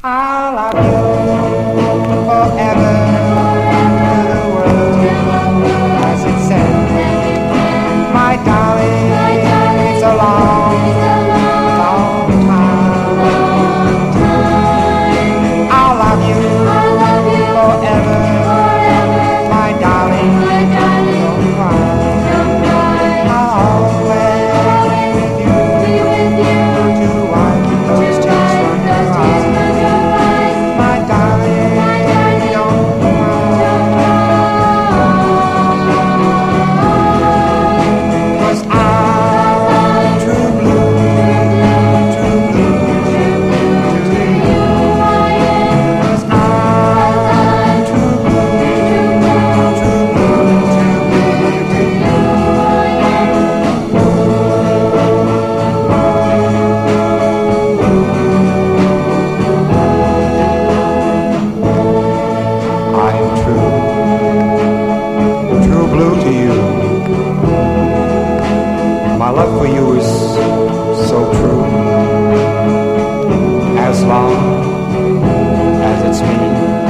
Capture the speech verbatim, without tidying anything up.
I love you forever to the world as it said. My darling, it's a long, long time. I love you forever, my darling, don't cry. I'll always be with you to wipe those tears from your eyes. My darling, don't cry. 'Cause I'm true blue, true blue to you. 'Cause I'm true blue, true blue to you. I'm true, true blue to you. My love for you is so true. As long as it's me.